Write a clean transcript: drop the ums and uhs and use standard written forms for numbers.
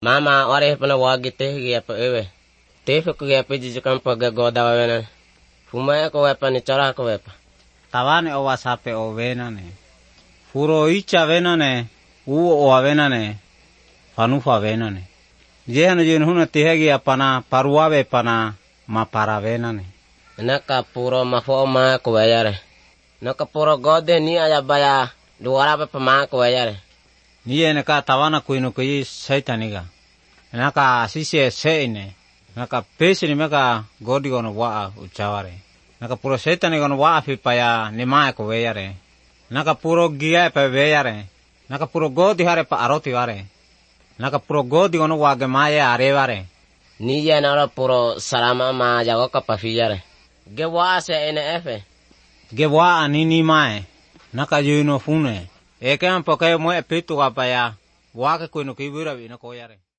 Mama ore pana wagi te gi apa ewe. Te fe ko gi apa ji kan pa goda wena. Fuma ko apa ni chara ko apa. Tawane o wasape o venane. Furo icha venane. O venane. Fanufa venane. Jehana jin huna tehagi apana paruave pana ma paravenane. Naka puro mafo ma ko yare. Naka puro gode ni aya baya luara pa ma ko yare. Niye naka tawana kuino kui saitaniga. Naka asise seine. Naka pesini meka godi gono waa uchaware. Naka puro saitani gono waa pipaya nimae ko yare. Naka puro gia pa yare. Naka puro godi hare pa aroti ware. Naka puro godi gono wage maya arevare. Niye nara puro salama ma jago ka pafiyare. Ge waa se ene efe. Ge waa nini mae. Naka yuno fune. Eke ampoke mo epitu kapaya. Waa ke kuino kibura vino ko yare.